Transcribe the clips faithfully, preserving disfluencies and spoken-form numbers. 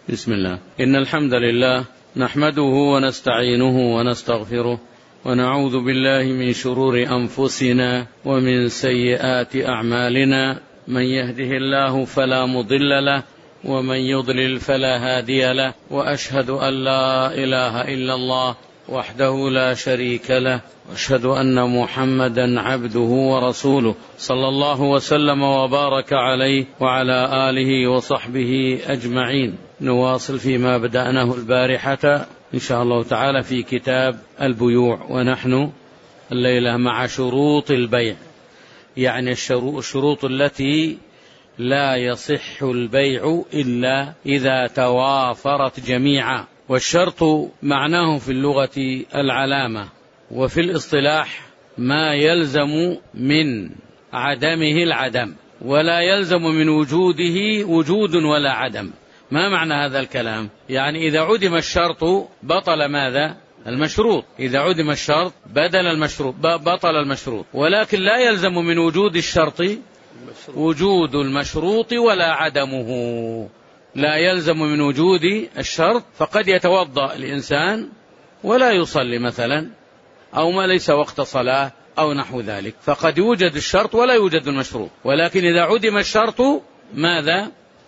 بسم الله. إن الحمد لله نحمده ونستعينه ونستغفره ونعوذ بالله من شرور أنفسنا ومن سيئات أعمالنا، من يهده الله فلا مضل له ومن يضلل فلا هادي له، وأشهد أن لا إله إلا الله وحده لا شريك له، وأشهد أن محمدا عبده ورسوله صلى الله وسلم وبارك عليه وعلى آله وصحبه أجمعين. نواصل فيما بدأناه البارحة إن شاء الله تعالى في كتاب البيوع، ونحن الليلة مع شروط البيع، يعني الشروط التي لا يصح البيع إلا إذا توافرت جميعا. والشرط معناه في اللغة العلامة، وفي الاصطلاح ما يلزم من عدمه العدم، ولا يلزم من وجوده وجود ولا عدم. ما معنى هذا الكلام؟ يعني إذا عدم الشرط بطل ماذا؟ المشروط. إذا عدم الشرط بدل المشروط بطل المشروط، ولكن لا يلزم من وجود الشرط وجود المشروط ولا عدمه. لا يلزم من وجود الشرط، فقد يتوضأ الإنسان ولا يصلي مثلا، أو ما ليس وقت صلاة أو نحو ذلك، فقد يوجد الشرط ولا يوجد المشروط. ولكن إذا عدم الشرط ماذا؟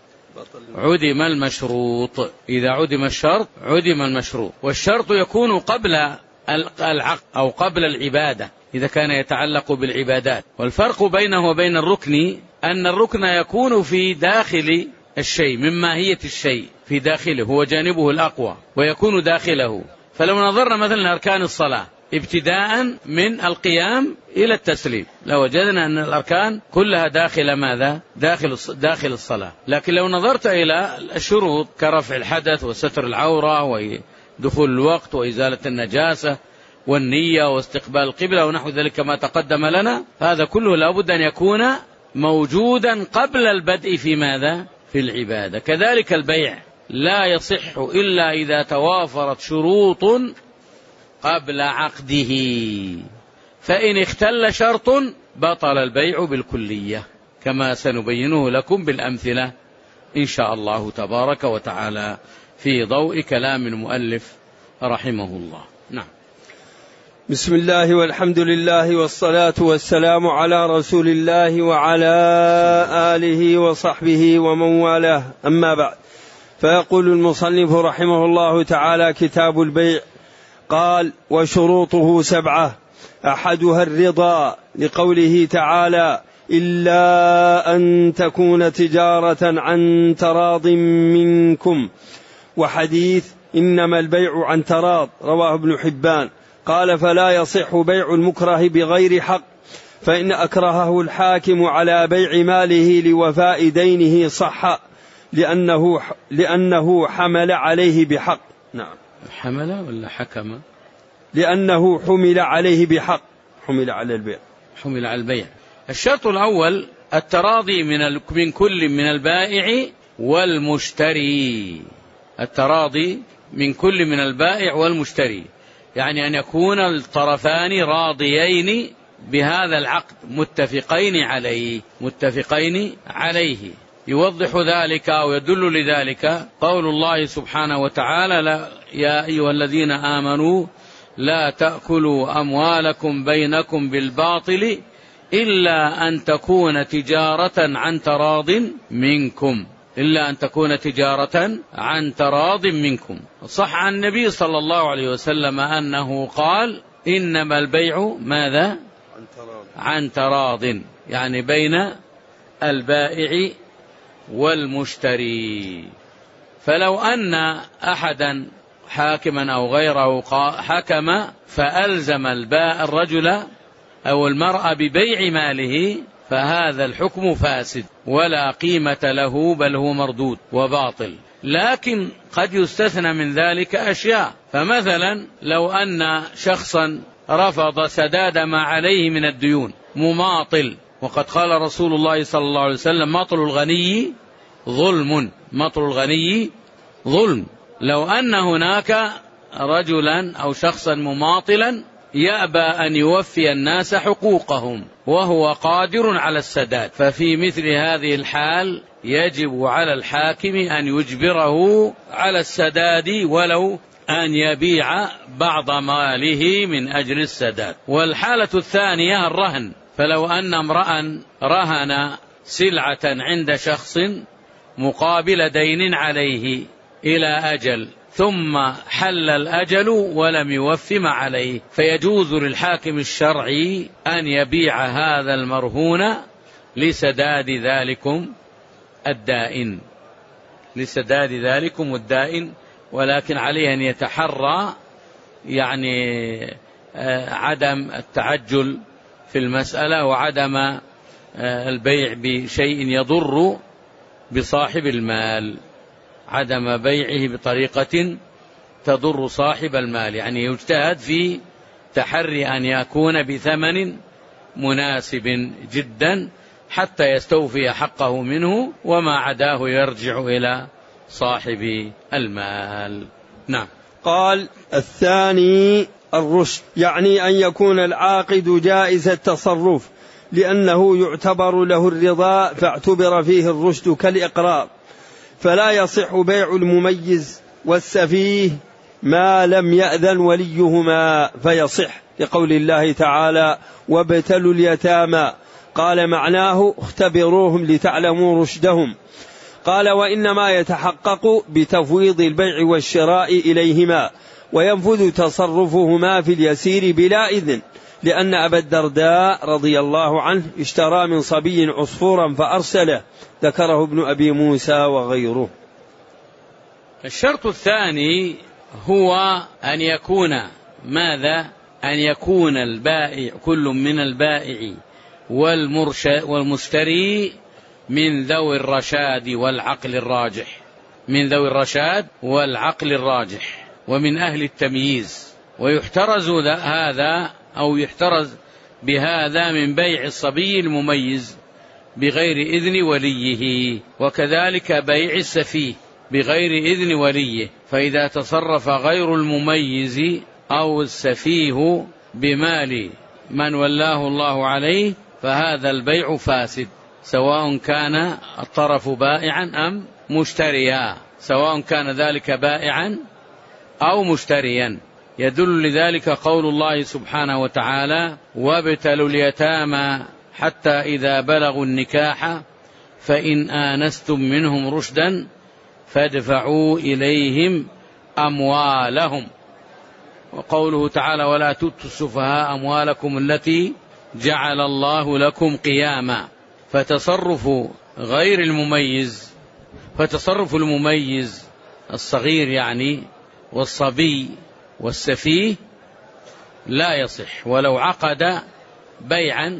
عدم المشروط. إذا عدم الشرط عدم المشروط. والشرط يكون قبل العقد أو قبل العبادة إذا كان يتعلق بالعبادات. والفرق بينه وبين الركن أن الركن يكون في داخل الشيء، من ماهية الشيء في داخله، هو جانبه الأقوى ويكون داخله. فلو نظرنا مثلا أركان الصلاة ابتداء من القيام إلى التسليم لوجدنا أن الأركان كلها داخل ماذا؟ داخل داخل الصلاة. لكن لو نظرت إلى الشروط كرفع الحدث وستر العورة ودخول الوقت وإزالة النجاسة والنية واستقبال القبلة ونحو ذلك كما تقدم لنا، هذا كله لابد أن يكون موجودا قبل البدء في ماذا؟ في العبادة. كذلك البيع لا يصح إلا إذا توافرت شروط قبل عقده، فإن اختل شرط بطل البيع بالكلية، كما سنبينه لكم بالأمثلة إن شاء الله تبارك وتعالى في ضوء كلام المؤلف رحمه الله. نعم. بسم الله والحمد لله والصلاة والسلام على رسول الله وعلى آله وصحبه ومن والاه، أما بعد، فيقول المصنف رحمه الله تعالى: كتاب البيع. قال: وشروطه سبعة، أحدها الرضا، لقوله تعالى: إلا أن تكون تجارة عن تراض منكم، وحديث إنما البيع عن تراض رواه ابن حبان. قال: فلا يصح بيع المكره بغير حق، فإن أكرهه الحاكم على بيع ماله لوفاء دينه صح، لأنه, لأنه حمل عليه بحق. نعم. حمل ولا حكم؟ لأنه حمل عليه بحق، حمل على البيع، حمل على البيع. الشرط الأول التراضي من, من كل من البائع والمشتري. التراضي من كل من البائع والمشتري، يعني أن يكون الطرفان راضيين بهذا العقد، متفقين عليه متفقين عليه. يوضح ذلك أو يدل لذلك قول الله سبحانه وتعالى: لا يا أيها الذين آمنوا لا تأكلوا أموالكم بينكم بالباطل إلا أن تكون تجارة عن تراض منكم إلا أن تكون تجارة عن تراض منكم. صح عن النبي صلى الله عليه وسلم أنه قال: إنما البيع ماذا؟ عن تراض، يعني بين البائع والمشتري. فلو أن أحدا حاكما أو غيره حكم فألزم الباء الرجل أو المرأة ببيع ماله، فهذا الحكم فاسد ولا قيمة له، بل هو مردود وباطل. لكن قد يستثنى من ذلك أشياء، فمثلا لو أن شخصا رفض سداد ما عليه من الديون، مماطل، وقد قال رسول الله صلى الله عليه وسلم: مطل الغني ظلم، مطل الغني ظلم. لو أن هناك رجلا أو شخصا مماطلا يأبى أن يوفي الناس حقوقهم وهو قادر على السداد، ففي مثل هذه الحال يجب على الحاكم أن يجبره على السداد ولو أن يبيع بعض ماله من أجل السداد. والحالة الثانية الرهن، فلو أن امرأ رهن سلعة عند شخص مقابل دين عليه إلى أجل، ثم حل الأجل ولم يوف ما عليه، فيجوز للحاكم الشرعي أن يبيع هذا المرهون لسداد ذلكم الدائن لسداد ذلكم الدائن ولكن عليه أن يتحرى يعني عدم التعجل في المسألة وعدم البيع بشيء يضر بصاحب المال، عدم بيعه بطريقة تضر صاحب المال، يعني يجتهد في تحري أن يكون بثمن مناسب جدا حتى يستوفي حقه منه، وما عداه يرجع إلى صاحب المال. نعم. قال الثاني الرشد، يعني أن يكون العاقد جائز التصرف لأنه يعتبر له الرضا فاعتبر فيه الرشد كالإقرار، فلا يصح بيع المميز والسفيه ما لم يأذن وليهما فيصح، لقول الله تعالى وابتلوا اليتامى، قال معناه اختبروهم لتعلموا رشدهم. قال وإنما يتحقق بتفويض البيع والشراء إليهما وينفذ تصرفهما في اليسير بلا إذن، لأن أبا الدرداء رضي الله عنه اشترى من صبي عصفورا فأرسله، ذكره ابن أبي موسى وغيره. الشرط الثاني هو أن يكون ماذا؟ أن يكون البائع كل من البائع والمشتري من ذوي الرشاد والعقل الراجح من ذوي الرشاد والعقل الراجح ومن أهل التمييز، ويحترز هذا أو يحترز بهذا من بيع الصبي المميز بغير إذن وليه، وكذلك بيع السفيه بغير إذن وليه، فإذا تصرف غير المميز أو السفيه بمال من ولاه الله عليه فهذا البيع فاسد، سواء كان الطرف بائعا أم مشتريا، سواء كان ذلك بائعا أو مشتريا. يدل لذلك قول الله سبحانه وتعالى وابتلوا اليتامى حتى إذا بلغوا النكاح فإن آنستم منهم رشدا فادفعوا إليهم أموالهم، وقوله تعالى ولا تؤتوا السفهاء أموالكم التي جعل الله لكم قياما. فتصرف غير المميز فتصرف المميز الصغير يعني والصبي والسفيه لا يصح، ولو عقد بيعا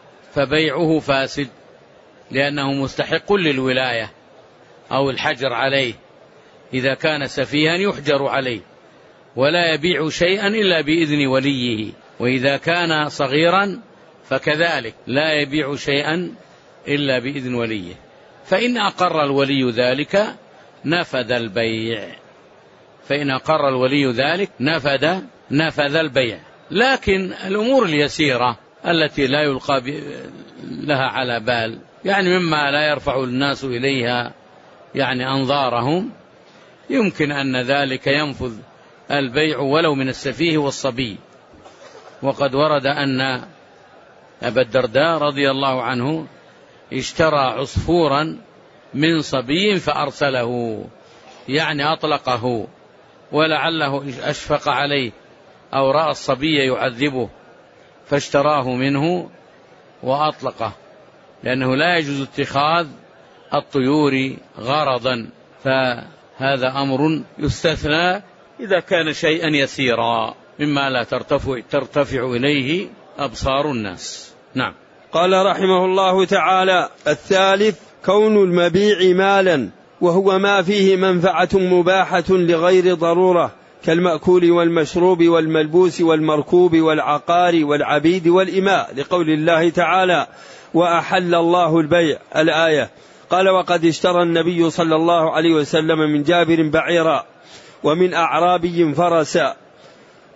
فبيعه فاسد لأنه مستحق للولاية أو الحجر عليه، إذا كان سفيها يحجر عليه ولا يبيع شيئا إلا بإذن وليه، وإذا كان صغيرا فكذلك لا يبيع شيئا إلا بإذن وليه، فإن أقر الولي ذلك نفذ البيع فإن أقر الولي ذلك نفذ نفذ البيع. لكن الأمور اليسيرة التي لا يلقى لها على بال، يعني مما لا يرفع الناس إليها يعني أنظارهم، يمكن أن ذلك ينفذ البيع ولو من السفيه والصبي. وقد ورد أن أبا الدرداء رضي الله عنه اشترى عصفورا من صبي فأرسله، يعني أطلقه، ولعله أشفق عليه أو رأى الصبي يعذبه فاشتراه منه وأطلقه، لأنه لا يجوز اتخاذ الطيور غرضا، فهذا أمر يستثنى إذا كان شيئا يسيرا مما لا ترتفع, ترتفع إليه أبصار الناس. نعم. قال رحمه الله تعالى الثالث كون المبيع مالا وهو ما فيه منفعة مباحة لغير ضرورة كالمأكول والمشروب والملبوس والمركوب والعقار والعبيد والإماء، لقول الله تعالى وأحل الله البيع الآية. قال وقد اشترى النبي صلى الله عليه وسلم من جابر بعيرا ومن أعرابي فرسا.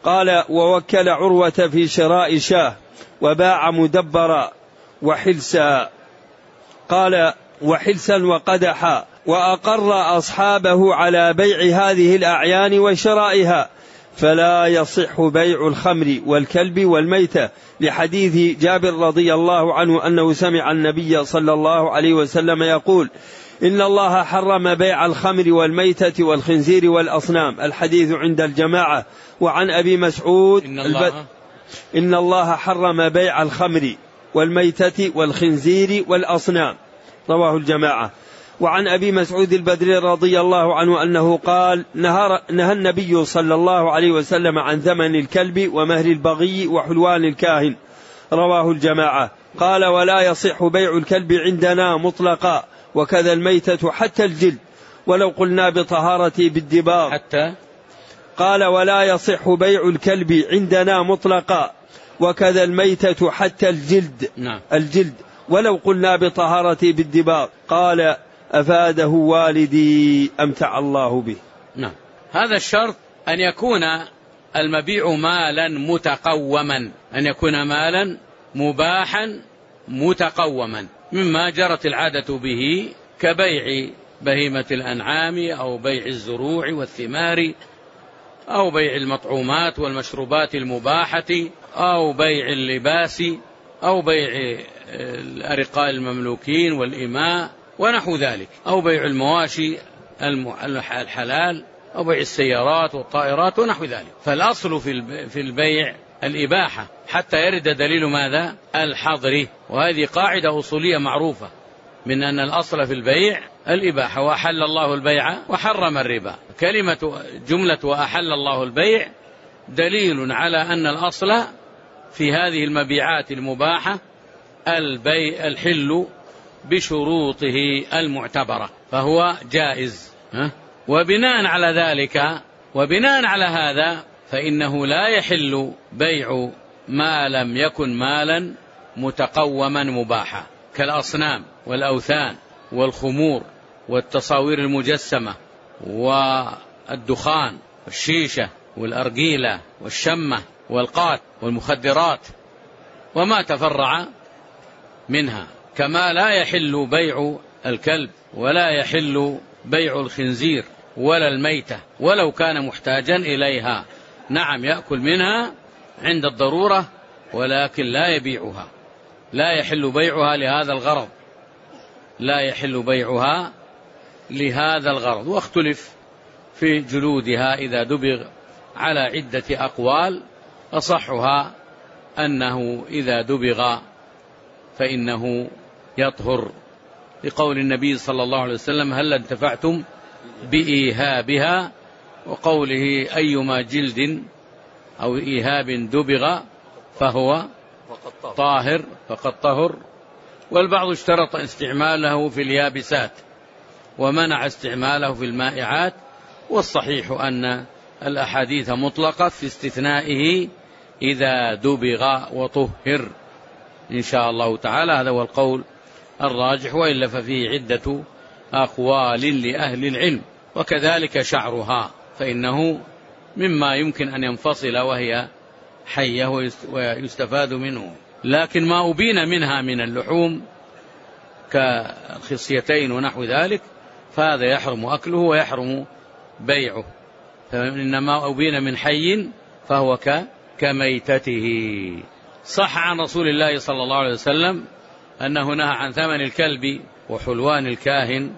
قال: ووكل عروة في شراء شاه وباع مدبرا وحلسا. قال: وحلسا وقدحا، وأقر أصحابه على بيع هذه الأعيان وشرائها، فلا يصح بيع الخمر والكلب والميتة، لحديث جابر رضي الله عنه أنه سمع النبي صلى الله عليه وسلم يقول: إن الله حرم بيع الخمر والميتة والخنزير والأصنام. الحديث عند الجماعة. وعن أبي مسعود: إن الله, إن الله حرم بيع الخمر والميتة والخنزير والأصنام، رواه الجماعة. وعن أبي مسعود البدري رضي الله عنه أنه قال: نهى النبي صلى الله عليه وسلم عن ثمن الكلب ومهر البغي وحلوان الكاهن، رواه الجماعة. قال: ولا يصح بيع الكلب عندنا مطلقا، وكذا الميتة حتى الجلد، ولو قلنا بطهارته بالدباغ. حتى قال: ولا يصح بيع الكلب عندنا مطلقا، وكذا الميتة حتى الجلد. نعم. الجلد ولو قلنا بطهارته بالدباغ. قال: أفاده والدي أمتع الله به. نعم. هذا الشرط أن يكون المبيع مالا متقوما، أن يكون مالا مباحا متقوما، مما جرت العادة به كبيع بهيمة الأنعام أو بيع الزروع والثمار أو بيع المطعومات والمشروبات المباحة أو بيع اللباس أو بيع الأرقاء المملوكين والإماء ونحو ذلك، أو بيع المواشي الحلال أو بيع السيارات والطائرات ونحو ذلك. فالأصل في البيع الإباحة حتى يرد دليل ماذا؟ الحظر. وهذه قاعدة أصولية معروفة من أن الأصل في البيع الإباحة، وأحل الله البيع وحرم الربا. كلمة جملة وأحل الله البيع دليل على أن الأصل في هذه المبيعات المباحة البيع الحل بشروطه المعتبرة، فهو جائز. وبناء على ذلك وبناء على هذا فإنه لا يحل بيع ما لم يكن مالا متقوما مباحا، كالأصنام والأوثان والخمور والتصاوير المجسمة والدخان والشيشة والأرجيلة والشمة والقات والمخدرات وما تفرع منها. كما لا يحل بيع الكلب ولا يحل بيع الخنزير ولا الميتة ولو كان محتاجا إليها. نعم، يأكل منها عند الضرورة ولكن لا يبيعها، لا يحل بيعها لهذا الغرض، لا يحل بيعها لهذا الغرض. واختلف في جلودها إذا دبغ على عدة أقوال، أصحها أنه إذا دبغ فإنه يطهر، لقول النبي صلى الله عليه وسلم: هل انتفعتم بإيهابها، وقوله: أيما جلد أو إيهاب دبغ فهو طاهر فقد طهر. والبعض اشترط استعماله في اليابسات ومنع استعماله في المائعات، والصحيح أن الأحاديث مطلقة في استثنائه إذا دبغ وطهر إن شاء الله تعالى. هذا هو القول الراجح، وإلا ففيه عدة أقوال لأهل العلم. وكذلك شعرها فإنه مما يمكن أن ينفصل وهي حية ويستفاد منه، لكن ما أبين منها من اللحوم كالخصيتين ونحو ذلك فهذا يحرم أكله ويحرم بيعه. فإنما أبين من حي فهو كميتته. صح عن رسول الله صلى الله عليه وسلم أنه نهى عن ثمن الكلب وحلوان الكاهن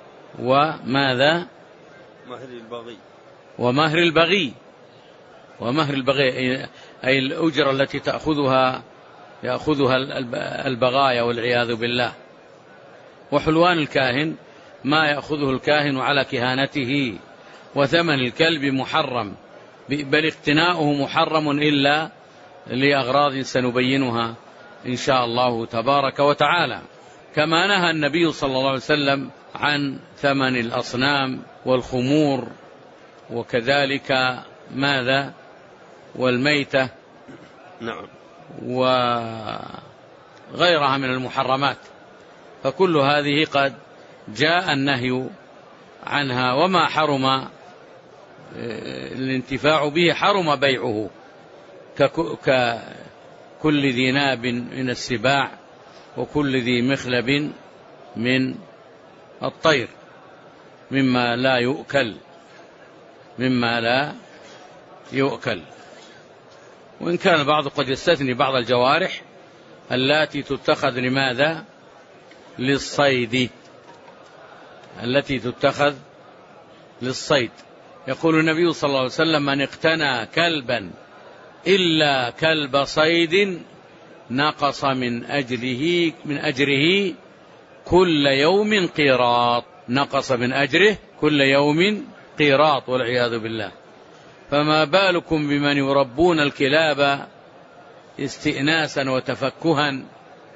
وماذا؟ مهر البغي. ومهر البغي ومهر البغي أي الأجرة التي تأخذها يأخذها البغايا والعياذ بالله. وحلوان الكاهن ما يأخذه الكاهن على كهانته. وثمن الكلب محرم، بل اقتناؤه محرم إلا لأغراض سنبينها إن شاء الله تبارك وتعالى. كما نهى النبي صلى الله عليه وسلم عن ثمن الأصنام والخمور، وكذلك ماذا؟ والميتة. نعم. وغيرها من المحرمات، فكل هذه قد جاء النهي عنها. وما حرم الانتفاع به حرم بيعه، ككل ذي ناب من السباع وكل ذي مخلب من الطير مما لا يؤكل مما لا يؤكل. وإن كان البعض قد يستثني بعض الجوارح التي تتخذ لماذا؟ للصيد، التي تتخذ للصيد. يقول النبي صلى الله عليه وسلم: من اقتنى كلبا إلا كلب صيد نقص من أجره من أجره كل يوم قيراط، نقص من أجره كل يوم قيراط والعياذ بالله. فما بالكم بمن يربون الكلاب استئناسا وتفكها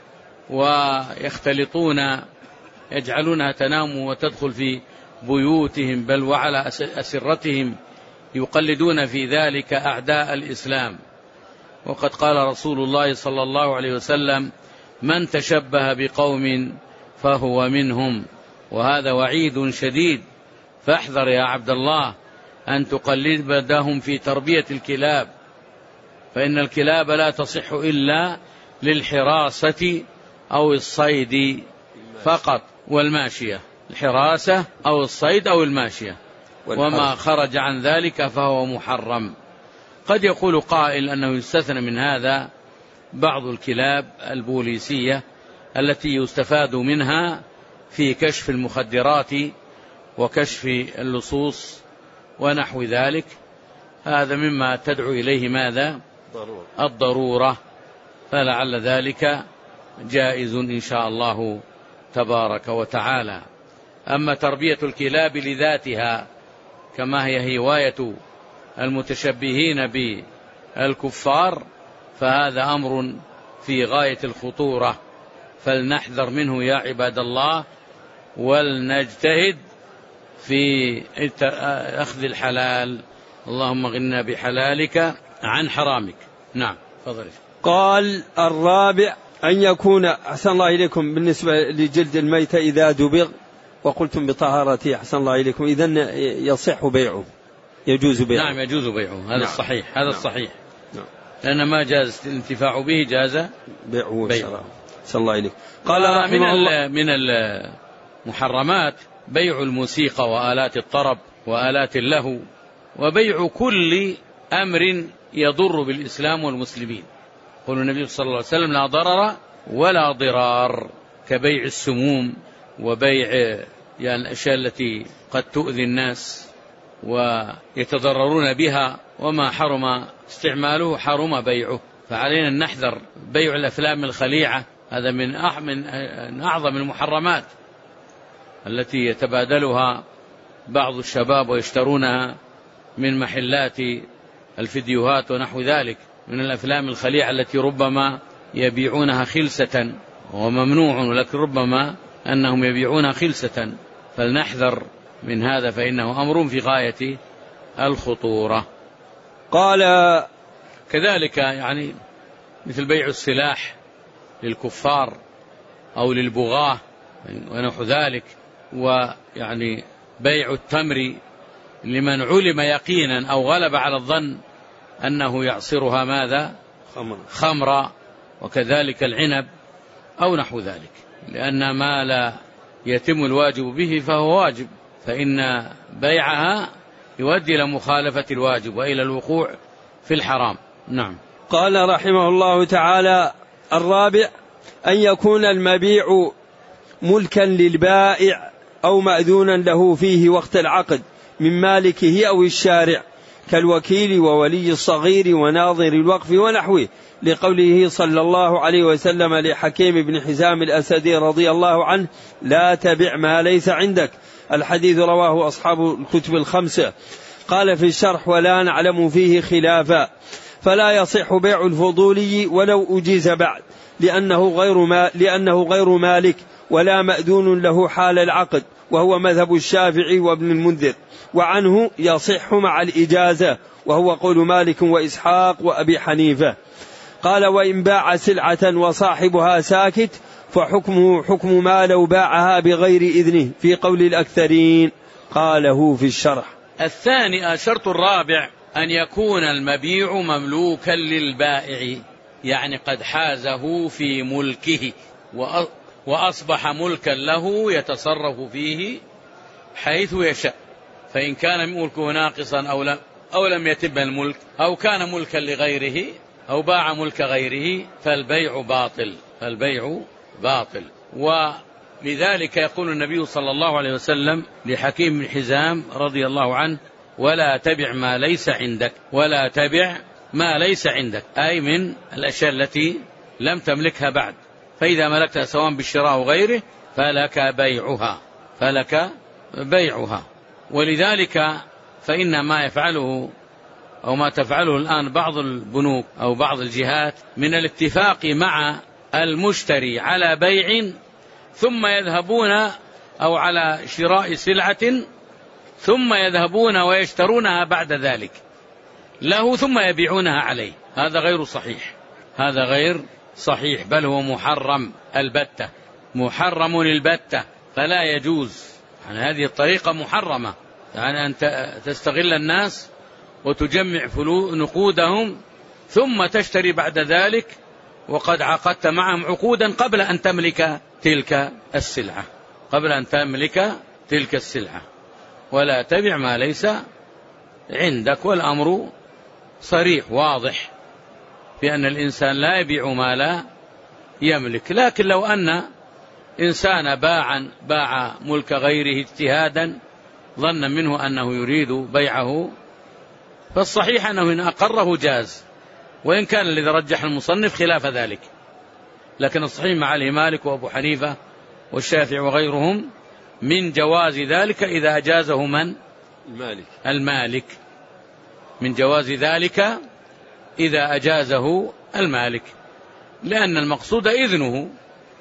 ويختلطون، يجعلونها تنام وتدخل في بيوتهم بل وعلى أسرتهم، يقلدون في ذلك أعداء الإسلام. وقد قال رسول الله صلى الله عليه وسلم: من تشبه بقوم فهو منهم. وهذا وعيد شديد، فاحذر يا عبد الله أن تقلدهم في تربية الكلاب، فإن الكلاب لا تصح إلا للحراسة أو الصيد فقط والماشية، الحراسة أو الصيد أو الماشية، وما خرج عن ذلك فهو محرم. قد يقول قائل أنه يستثنى من هذا بعض الكلاب البوليسية التي يستفاد منها في كشف المخدرات وكشف اللصوص ونحو ذلك، هذا مما تدعو إليه ماذا؟ ضرورة. الضرورة، فلعل ذلك جائز إن شاء الله تبارك وتعالى. أما تربية الكلاب لذاتها كما هي هواية المتشبهين بالكفار فهذا أمر في غاية الخطورة، فلنحذر منه يا عباد الله، ولنجتهد في أخذ الحلال. اللهم غننا بحلالك عن حرامك. نعم فضل. قال الرابع أن يكون، أحسن الله إليكم، بالنسبة لجلد الميتة إذا دبغ وقلتم بطهارته، أحسن الله إليكم، إذن يصح بيعه، يجوز بيعه؟ نعم يجوز بيعه، هذا نعم. الصحيح، هذا نعم. الصحيح نعم. لأن ما جاز الانتفاع به جاز بيعه وشراءه. أحسن الله إليكم. قال من من المحرمات بيع الموسيقى وآلات الطرب وآلات اللهو، وبيع كل أمر يضر بالإسلام والمسلمين. قال النبي صلى الله عليه وسلم: لا ضرر ولا ضرار، كبيع السموم وبيع يعني الأشياء التي قد تؤذي الناس ويتضررون بها، وما حرم استعماله حرم بيعه. فعلينا أن نحذر بيع الأفلام الخليعة، هذا من أعظم المحرمات التي يتبادلها بعض الشباب ويشترونها من محلات الفيديوهات ونحو ذلك، من الأفلام الخليعة التي ربما يبيعونها خلسة، وممنوع، ولكن ربما أنهم يبيعونها خلسة، فلنحذر من هذا فإنه أمر في غاية الخطورة. قال كذلك يعني مثل بيع السلاح للكفار أو للبغاة ونحو ذلك، ويعني بيع التمر لمن علم يقينا أو غلب على الظن أنه يعصرها ماذا؟ خمر. خمرا، وكذلك العنب أو نحو ذلك، لأن ما لا يتم الواجب به فهو واجب، فإن بيعها يؤدي إلى مخالفة الواجب وإلى الوقوع في الحرام. نعم. قال رحمه الله تعالى الرابع أن يكون المبيع ملكا للبائع أو مأذونا له فيه وقت العقد من مالكه أو الشارع، كالوكيل وولي الصغير وناظر الوقف ونحوه، لقوله صلى الله عليه وسلم لحكيم بن حزام الأسدي رضي الله عنه: لا تبع ما ليس عندك. الحديث رواه أصحاب الكتب الخمسة. قال في الشرح: ولا نعلم فيه خلافا، فلا يصح بيع الفضولي ولو أجيز بعد، لأنه غير, ما لأنه غير مالك ولا مأذون له حال العقد، وهو مذهب الشافعي وابن المنذر، وعنه يصح مع الإجازة، وهو قول مالك وإسحاق وأبي حنيفة. قال: وإن باع سلعة وصاحبها ساكت فحكمه حكم ما لو باعها بغير إذنه في قول الأكثرين. قاله في الشرح. الثاني الشرط الرابع أن يكون المبيع مملوكا للبائع، يعني قد حازه في ملكه وأصبح ملكا له يتصرف فيه حيث يشاء. فإن كان ملكه ناقصا أو لم, أو لم يتم الملك أو كان ملكا لغيره أو باع ملك غيره فالبيع باطل، فالبيع باطل. ولذلك يقول النبي صلى الله عليه وسلم لحكيم بن حزام رضي الله عنه: ولا تبع ما ليس عندك، ولا تبع ما ليس عندك، أي من الأشياء التي لم تملكها بعد، فإذا ملكتها سواء بالشراء أو غيره فلك بيعها، فلك بيعها. ولذلك فإن ما يفعله أو ما تفعله الآن بعض البنوك أو بعض الجهات من الاتفاق مع المشتري على بيع ثم يذهبون أو على شراء سلعة ثم يذهبون ويشترونها بعد ذلك له ثم يبيعونها عليه، هذا غير صحيح، هذا غير صحيح، بل هو محرم البتة، محرم البتة، فلا يجوز. يعني هذه الطريقة محرمة، يعني أن تستغل الناس وتجمع نقودهم ثم تشتري بعد ذلك وقد عقدت معهم عقودا قبل أن تملك تلك السلعة، قبل أن تملك تلك السلعة. ولا تبع ما ليس عندك. والأمر صريح واضح في أن الإنسان لا يبيع ما لا يملك. لكن لو أن إنسان باعا باع ملك غيره اجتهادا ظن منه أنه يريد بيعه فالصحيح أنه إن أقره جاز، وإن كان الذي رجح المصنف خلاف ذلك، لكن الصحيح مع مالك وأبو حنيفة والشافعي وغيرهم من جواز ذلك إذا أجازه من؟ المالك. المالك من جواز ذلك إذا أجازه المالك، لأن المقصود إذنه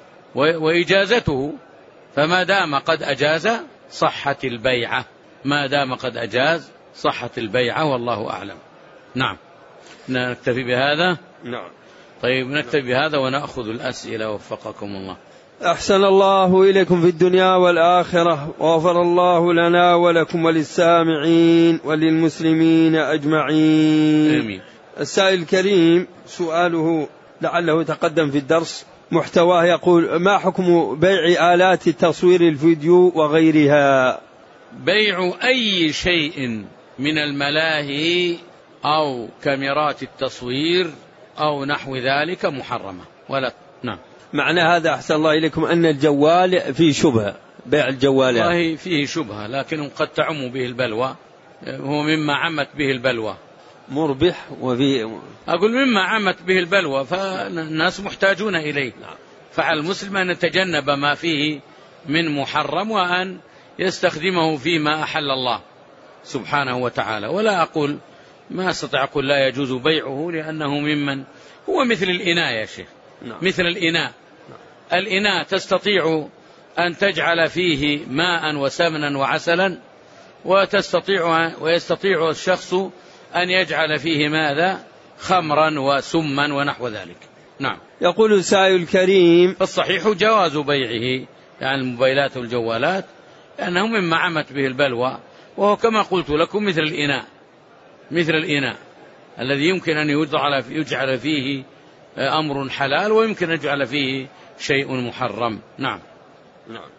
وإجازته، فما دام قد أجاز صحت البيعة، ما دام قد أجاز صحت البيعة، والله أعلم. نعم، نكتفي بهذا. نعم. طيب نكتفي بهذا ونأخذ الأسئلة وفقكم الله. أحسن الله إليكم في الدنيا والآخرة، وغفر الله لنا ولكم وللسامعين وللمسلمين أجمعين. آمين. السائل الكريم سؤاله لعله تقدم في الدرس، محتواه يقول: ما حكم بيع آلات تصوير الفيديو وغيرها؟ بيع أي شيء من الملاهي أو كاميرات التصوير أو نحو ذلك محرمة ولا. نعم. معنى هذا أحسن الله إليكم أن الجوال فيه شبهة، بيع الجوال والله فيه شبهة، لكن قد تعم به البلوى، هو مما عمت به البلوى، مربح وفيه، أقول مما عمت به البلوى، فالناس محتاجون إليه. فعلى المسلم أن يتجنب ما فيه من محرم وأن يستخدمه فيما أحل الله سبحانه وتعالى. ولا أقول ما استطيع أقول لا يجوز بيعه، لأنه ممن هو مثل الإناء يا شيخ. نعم. مثل الإناء. نعم. الإناء تستطيع أن تجعل فيه ماء وسمنا وعسلا، وتستطيع ويستطيع الشخص أن يجعل فيه ماذا؟ خمرا وسما ونحو ذلك. نعم. يقول السائل الكريم: فالصحيح جواز بيعه، يعني الموبايلات والجوالات، لأنه مما عمت به البلوى، وهو كما قلت لكم مثل الإناء، مثل الإناء الذي يمكن أن يجعل فيه أمر حلال ويمكن أن يجعل فيه شيء محرم. نعم. نعم.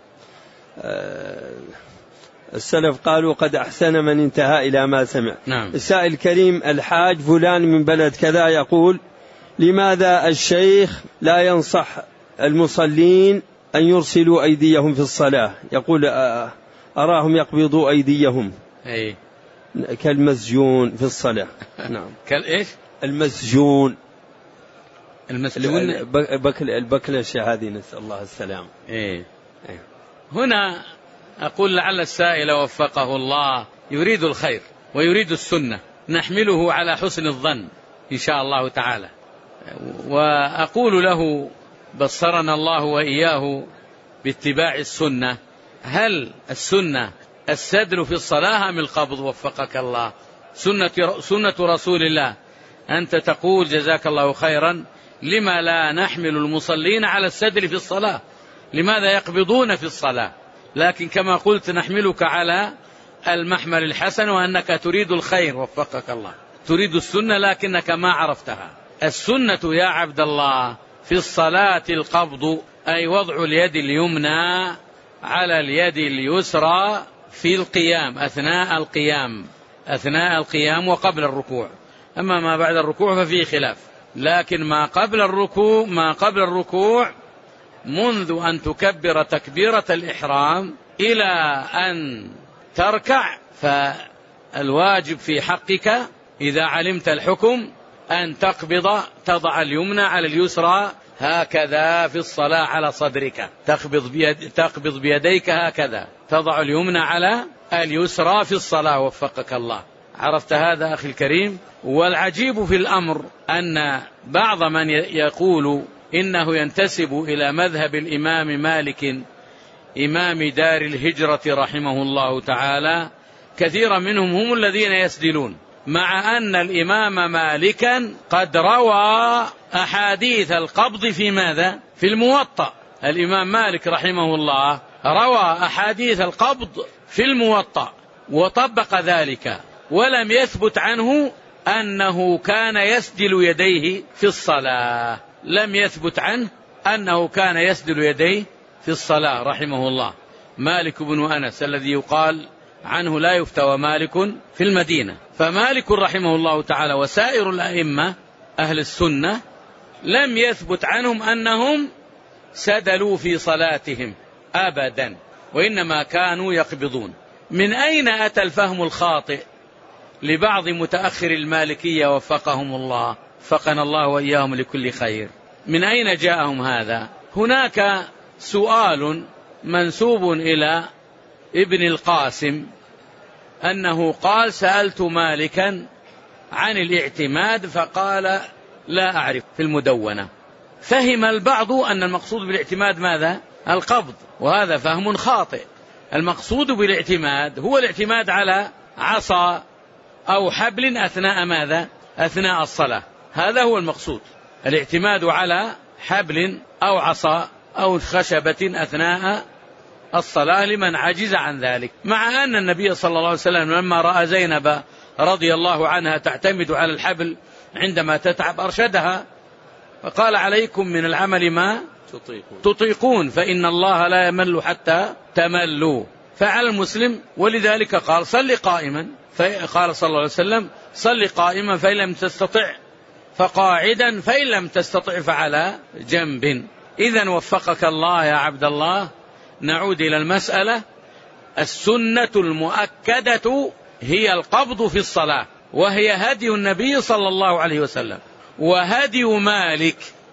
أه السلف قالوا: قد أحسن من انتهى إلى ما سمع. نعم. السائل الكريم: الحاج فلان من بلد كذا يقول: لماذا الشيخ لا ينصح المصلين أن يرسلوا أيديهم في الصلاة؟ يقول: أراهم يقبضوا أيديهم أي كالمسجون في الصلاة. نعم. كالإيش؟ المسجون. المسجون البكلشة هذه، نسأل الله السلام. إيه. إيه. هنا أقول لعل السائل وفقه الله يريد الخير ويريد السنة، نحمله على حسن الظن إن شاء الله تعالى، وأقول له بصرنا الله وإياه باتباع السنة. هل السنة السدل في الصلاة أم القبض؟ وفقك الله. سنة, سنة رسول الله أنت تقول جزاك الله خيرا: لما لا نحمل المصلين على السدل في الصلاة؟ لماذا يقبضون في الصلاة؟ لكن كما قلت نحملك على المحمل الحسن وأنك تريد الخير، وفقك الله. تريد السنة لكنك ما عرفتها. السنة يا عبد الله في الصلاة القبض، أي وضع اليد اليمنى على اليد اليسرى في القيام، أثناء القيام أثناء القيام وقبل الركوع. أما ما بعد الركوع ففيه خلاف، لكن ما قبل الركوع ما قبل الركوع منذ أن تكبر تكبيرة الإحرام إلى أن تركع، فالواجب في حقك إذا علمت الحكم أن تقبض، تضع اليمنى على اليسرى هكذا في الصلاة على صدرك، تقبض, بيد تقبض بيديك هكذا، تضع اليمنى على اليسرى في الصلاة، وفقك الله. عرفت هذا أخي الكريم؟ والعجيب في الأمر أن بعض من يقول إنه ينتسب إلى مذهب الإمام مالك إمام دار الهجرة رحمه الله تعالى، كثيرا منهم هم الذين يسدلون، مع أن الإمام مالكا قد روى أحاديث القبض في ماذا؟ في الموطأ. الإمام مالك رحمه الله روى أحاديث القبض في الموطأ وطبق ذلك، ولم يثبت عنه أنه كان يسدل يديه في الصلاة، لم يثبت عنه أنه كان يسدل يديه في الصلاة رحمه الله. مالك بن أنس الذي يقال عنه لا يفتوى مالك في المدينة. فمالك رحمه الله تعالى وسائر الأئمة أهل السنة لم يثبت عنهم أنهم سدلوا في صلاتهم أبدا، وإنما كانوا يقبضون. من أين أتى الفهم الخاطئ لبعض متأخر المالكية وفقهم الله، فقنا الله وإياهم لكل خير؟ من أين جاءهم هذا؟ هناك سؤال منسوب إلى ابن القاسم أنه قال: سألت مالكا عن الاعتماد فقال لا أعرف في المدونة. فهم البعض أن المقصود بالاعتماد ماذا؟ القبض، وهذا فهم خاطئ. المقصود بالاعتماد هو الاعتماد على عصا أو حبل أثناء ماذا؟ أثناء الصلاة، هذا هو المقصود، الاعتماد على حبل أو عصا أو خشبة أثناء الصلاة لمن عجز عن ذلك. مع أن النبي صلى الله عليه وسلم لما رأى زينب رضي الله عنها تعتمد على الحبل عندما تتعب أرشدها فقال: عليكم من العمل ما تطيقون, تطيقون فإن الله لا يمل حتى تملوا. فعلى المسلم، ولذلك قال: صل قائما، فقال صلى الله عليه وسلم: صل قائما فإن لم تستطع فقاعدا فإن لم تستطع فعلى جنب. إذن وفقك الله يا عبد الله. نعود إلى المسألة. السنة المؤكدة هي القبض في الصلاة، وهي هدي النبي صلى الله عليه وسلم وهدي مالك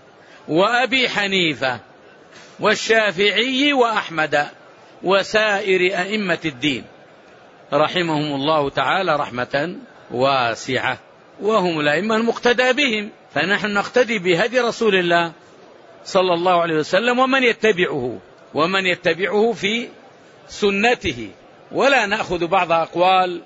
وأبي حنيفة والشافعي وأحمد وسائر أئمة الدين رحمهم الله تعالى رحمة واسعة، وهم الأئمة المقتدى بهم، فنحن نقتدي بهدي رسول الله صلى الله عليه وسلم ومن يتبعه ومن يتبعه في سنته، ولا نأخذ بعض أقوال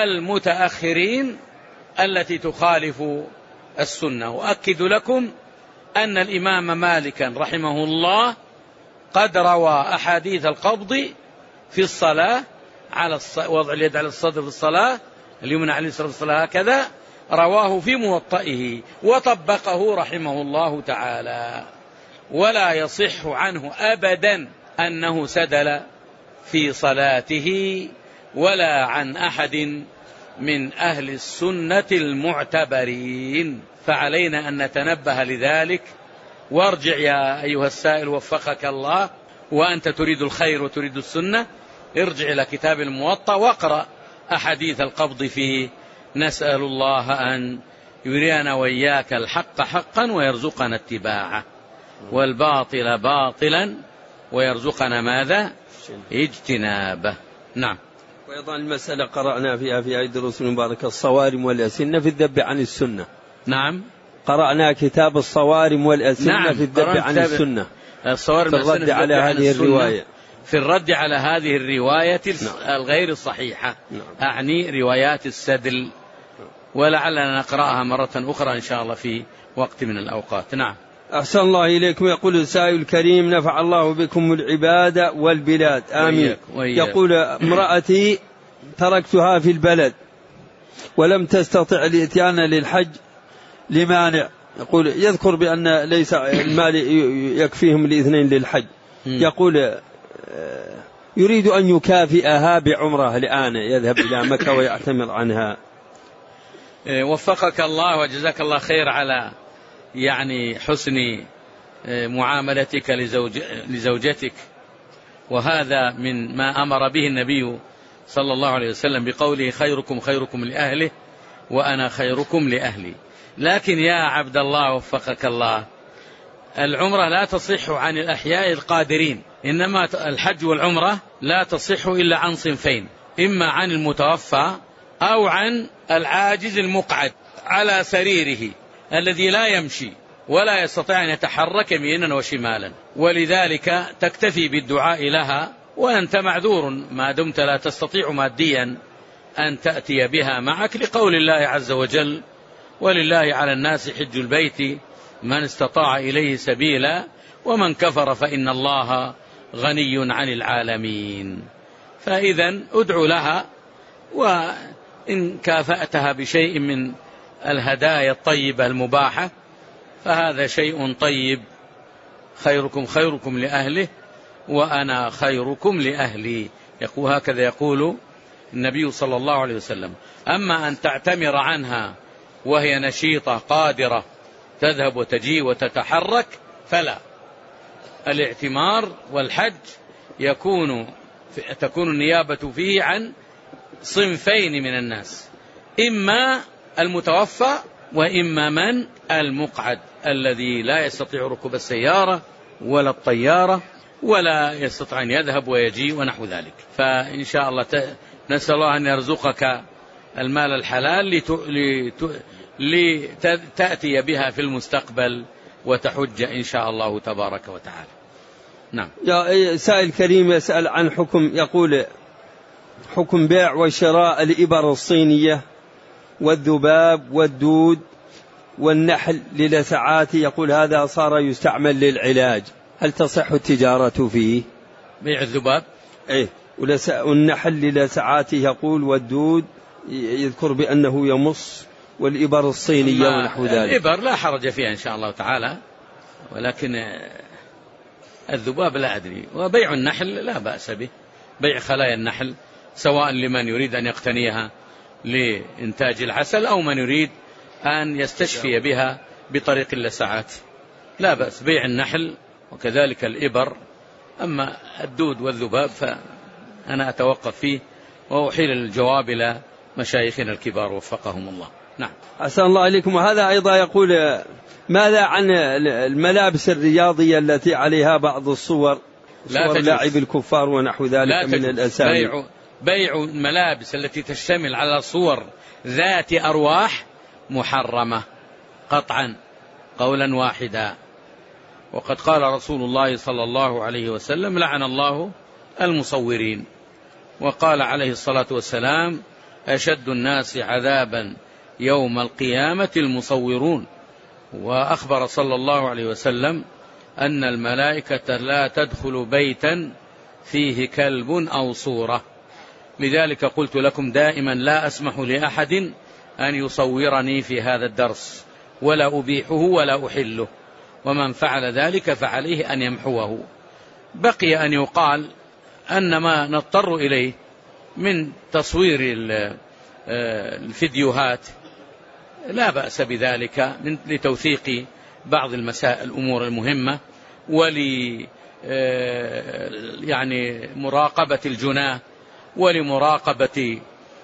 المتأخرين التي تخالف السنة. وأكد لكم أن الإمام مالكا رحمه الله قد روى أحاديث القبض في الصلاة على الص... وضع اليد على الصدر في الصلاة، اليمنى على اليسرى في الصلاة هكذا، رواه في موطئه وطبقه رحمه الله تعالى، ولا يصح عنه أبدا أنه سدل في صلاته ولا عن أحد من أهل السنة المعتبرين. فعلينا أن نتنبه لذلك. وارجع يا أيها السائل وفقك الله، وأنت تريد الخير وتريد السنة، ارجع إلى كتاب الموطأ واقرأ أحاديث القبض فيه. نسأل الله أن يرينا وإياك الحق حقا ويرزقنا اتباعه، والباطل باطلا ويرزقنا ماذا؟ اجتنابه. نعم. وأيضا المسألة قرأنا فيها في آية الرسول المباركة الصوارم والأسنة في الذب عن السنة. نعم. قرأنا كتاب الصوارم والأسنة نعم. في الذب عن السنة، الصوارم في الرد على هذه الرواية، في الرد على هذه الرواية نعم. الغير الصحيحة نعم. أعني روايات السدل، ولعلنا نقرأها مرة أخرى إن شاء الله في وقت من الأوقات. نعم. أحسن الله إليكم. يقول السائل الكريم: نفع الله بكم العباد والبلاد، آمين. وإياك وإياك. يقول: امرأتي تركتها في البلد ولم تستطع الإتيان للحج لمانع، يقول يذكر بأن ليس المال يكفيهم الاثنين للحج، يقول يريد أن يكافئها بعمرة الآن، يذهب إلى مكة ويعتمر عنها. وفقك الله وجزاك الله خير على يعني حسن معاملتك لزوج لزوجتك، وهذا من ما أمر به النبي صلى الله عليه وسلم بقوله خيركم خيركم لأهله وأنا خيركم لأهلي. لكن يا عبد الله وفقك الله، العمرة لا تصح عن الأحياء القادرين، إنما الحج والعمرة لا تصح إلا عن صنفين، إما عن المتوفى أو عن العاجز المقعد على سريره الذي لا يمشي ولا يستطيع أن يتحرك يمينا وشمالا، ولذلك تكتفي بالدعاء لها، وأنت معذور ما دمت لا تستطيع ماديا أن تأتي بها معك، لقول الله عز وجل ولله على الناس حج البيت من استطاع إليه سبيلا ومن كفر فإن الله غني عن العالمين. فإذا ادعو لها، وإن كافأتها بشيء من الهدايا الطيبة المباحة فهذا شيء طيب. خيركم خيركم لأهله وأنا خيركم لأهلي، يقول هكذا يقول النبي صلى الله عليه وسلم. أما أن تعتمر عنها وهي نشيطة قادرة تذهب وتجي وتتحرك فلا. الاعتمار والحج يكون تكون النيابة فيه عن صنفين من الناس، إما المتوفى وإما من المقعد الذي لا يستطيع ركوب السيارة ولا الطيارة ولا يستطيع أن يذهب ويجي ونحو ذلك. فإن شاء الله نسأل الله أن يرزقك المال الحلال لتأتي بها في المستقبل وتحج إن شاء الله تبارك وتعالى. نعم. يا سائل كريم يسأل عن حكم، يقول حكم بيع وشراء الإبر الصينية والذباب والدود والنحل للسعات، يقول هذا صار يستعمل للعلاج، هل تصح التجارة فيه؟ بيع الذباب إيه والنحل للسعات يقول، والدود يذكر بأنه يمص، والإبر الصينية ونحو ذلك. الإبر لا حرج فيها إن شاء الله تعالى، ولكن الذباب لا أدري. وبيع النحل لا بأس به، بيع خلايا النحل سواء لمن يريد أن يقتنيها لإنتاج العسل أو من يريد أن يستشفي بها بطريق اللسعات، لا بأس بيع النحل وكذلك الإبر. أما الدود والذباب فأنا أتوقف فيه وأحيل الجواب إلى مشايخنا الكبار وفقهم الله. نعم. أحسن الله عليكم. وهذا أيضا يقول ماذا عن الملابس الرياضية التي عليها بعض الصور، صور لاعب الكفار ونحو ذلك من الأسامي؟ بيع, بيع الملابس التي تشتمل على صور ذات أرواح محرمة قطعا قولا واحدا. وقد قال رسول الله صلى الله عليه وسلم لعن الله المصورين، وقال عليه الصلاة والسلام أشد الناس عذابا يوم القيامة المصورون. وأخبر صلى الله عليه وسلم أن الملائكة لا تدخل بيتا فيه كلب أو صورة. لذلك قلت لكم دائما لا أسمح لأحد أن يصورني في هذا الدرس، ولا أبيحه ولا أحله، ومن فعل ذلك فعليه أن يمحوه. بقي أن يقال أن ما نضطر إليه من تصوير الفيديوهات لا بأس بذلك لتوثيق بعض المسائل الأمور المهمة، ولي يعني مراقبة الجناه، ولمراقبة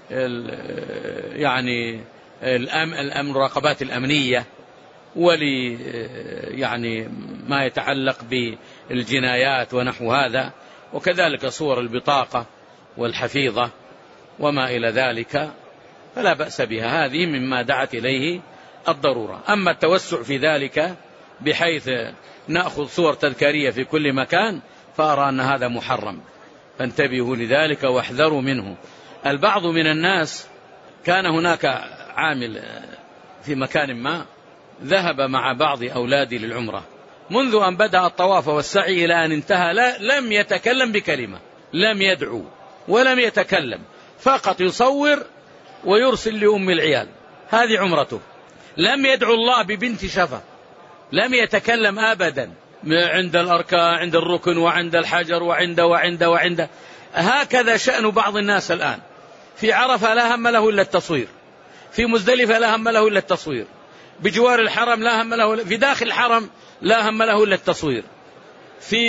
يعني المراقبات الأمنية، ولي يعني ما يتعلق بالجنايات ونحو هذا، وكذلك صور البطاقة والحفيظة وما إلى ذلك، فلا بأس بها، هذه مما دعت إليه الضرورة. أما التوسع في ذلك بحيث نأخذ صور تذكارية في كل مكان فأرى أن هذا محرم، فانتبهوا لذلك واحذروا منه. البعض من الناس كان هناك عامل في مكان ما ذهب مع بعض أولادي للعمرة، منذ أن بدأ الطواف والسعي إلى أن انتهى لا لم يتكلم بكلمة، لم يدعو ولم يتكلم، فقط يصور ويرسل لأم العيال. هذه عمرته. لم يدعو الله ببنت شفا، لم يتكلم أبدا عند الأركان، عند الركن وعند الحجر وعند وعند وعند. هكذا شأن بعض الناس الآن. في عرفة لا هم له إلا التصوير، في مزدلفة لا هم له إلا التصوير، بجوار الحرم لا هم له، في داخل الحرم لا هم له إلا التصوير، في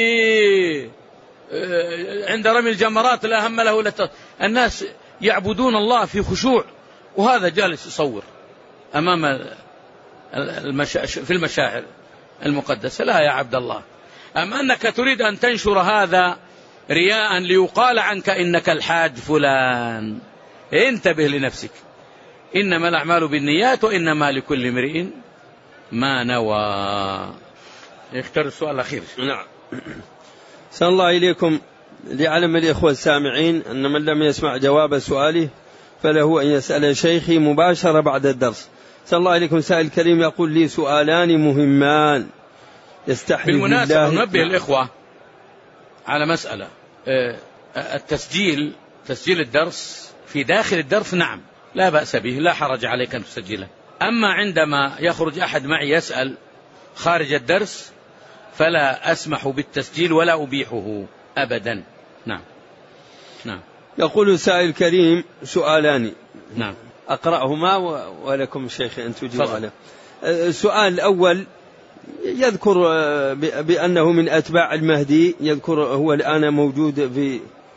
عند رمي الجمرات لا هم له إلا التصوير. الناس يعبدون الله في خشوع، وهذا جالس يصور أمام المشا... في المشاعر المقدسة. لا يا عبد الله، أم أنك تريد أن تنشر هذا رياء ليقال عنك إنك الحاج فلان، انتبه لنفسك. إنما الأعمال بالنيات وإنما لكل امرئ ما نوى. يختار السؤال الأخير. نعم. سأل الله إليكم لعلم الإخوة السامعين أن من لم يسمع جواب سؤاله فله أن يسأل شيخي مباشرة بعد الدرس. سأل الله إليكم سائل كريم يقول لي سؤالان مهمان يستحي بالله. بالمناسبة ننبه الإخوة على مسألة التسجيل، تسجيل الدرس في داخل الدرس نعم لا بأس به، لا حرج عليك أن تسجله. أما عندما يخرج أحد معي يسأل خارج الدرس فلا أسمح بالتسجيل ولا أبيحه أبدا. نعم. نعم. يقول سائل كريم سؤالان. نعم. أقرأهما ولكم الشيخ أن تجيبوا عليه. السؤال الأول يذكر بأنه من أتباع المهدي، يذكر هو الآن موجود في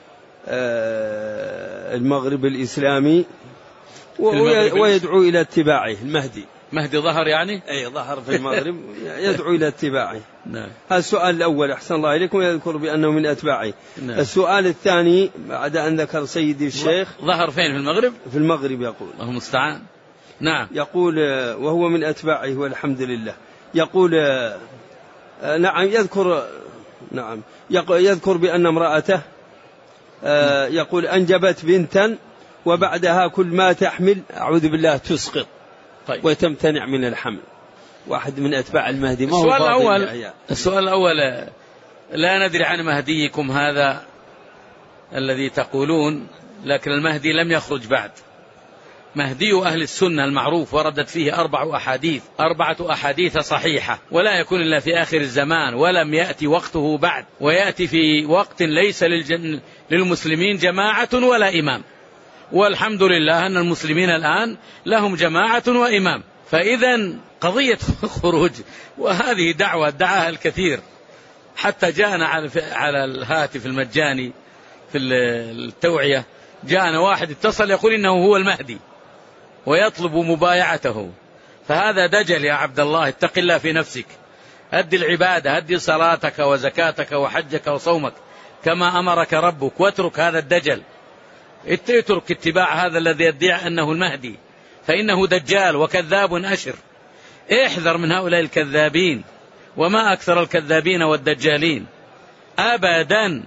المغرب الإسلامي ويدعو إلى اتباعه. المهدي مهدي ظهر يعني أي ظهر في المغرب يدعو إلى اتباعه. نعم. هذا السؤال الأول أحسن الله إليكم، يذكر بأنه من أتباعه. نعم. السؤال الثاني بعد أن ذكر سيدي الشيخ ظهر فين؟ في المغرب. في المغرب يقول الله المستعان. نعم. يقول وهو من أتباعه والحمد لله. يقول نعم يذكر نعم يذكر بأن امرأته يقول أنجبت بنتا وبعدها كل ما تحمل أعوذ بالله تسقط. طيب. وتمتنع من الحمل. واحد من أتباع المهدي. ما السؤال الأول السؤال الأول لا ندري عن مهديكم هذا الذي تقولون، لكن المهدي لم يخرج بعد. مهدي أهل السنة المعروف وردت فيه أربع أحاديث أربعة أحاديث صحيحة، ولا يكون إلا في آخر الزمان، ولم يأتي وقته بعد، ويأتي في وقت ليس للجن للمسلمين جماعة ولا إمام، والحمد لله أن المسلمين الآن لهم جماعة وإمام. فإذا قضية خروج وهذه دعوة دعاها الكثير، حتى جاءنا على الهاتف المجاني في التوعية جاءنا واحد اتصل يقول إنه هو المهدي ويطلب مبايعته. فهذا دجل يا عبد الله، اتق الله في نفسك، أدي العبادة، أدي صلاتك وزكاتك وحجك وصومك كما أمرك ربك، واترك هذا الدجل، اترك اتباع هذا الذي يدعي أنه المهدي، فإنه دجال وكذاب أشر. احذر من هؤلاء الكذابين، وما أكثر الكذابين والدجالين. أبدا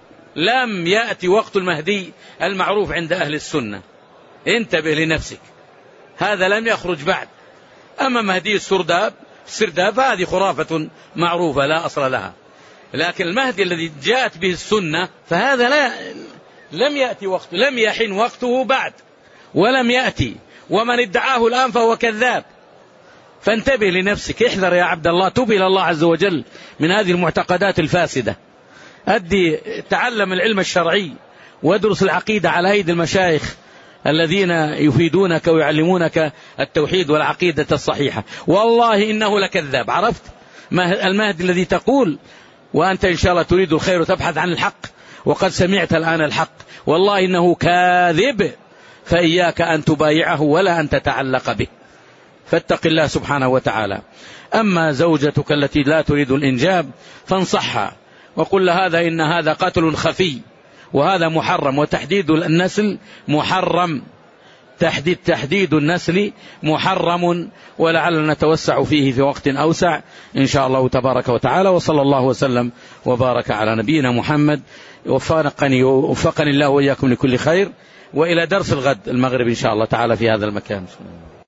لم يأتي وقت المهدي المعروف عند أهل السنة، انتبه لنفسك، هذا لم يخرج بعد. أما مهدي السرداب السرداب هذه خرافة معروفة لا أصل لها، لكن المهدي الذي جاءت به السنة فهذا لا لم يأتي وقته، لم يحن وقته بعد ولم يأتي، ومن ادعاه الآن فهو كذاب. فانتبه لنفسك، احذر يا عبد الله، توب إلى الله عز وجل من هذه المعتقدات الفاسدة. أدي تعلم العلم الشرعي وادرس العقيدة على أيدي المشايخ الذين يفيدونك ويعلمونك التوحيد والعقيدة الصحيحة. والله إنه لكذاب. عرفت المهدي الذي تقول وأنت إن شاء الله تريد الخير وتبحث عن الحق، وقد سمعت الآن الحق، والله إنه كاذب، فإياك أن تبايعه ولا أن تتعلق به، فاتق الله سبحانه وتعالى. أما زوجتك التي لا تريد الإنجاب فانصحها وقل لها هذا إن هذا قتل خفي وهذا محرم، وتحديد النسل محرم، تحديد تحديد النسل محرم، ولعلنا نتوسع فيه في وقت أوسع إن شاء الله تبارك وتعالى. وصلى الله وسلم وبارك على نبينا محمد. وفقني وفقني الله وإياكم لكل خير، وإلى درس الغد المغرب إن شاء الله تعالى في هذا المكان.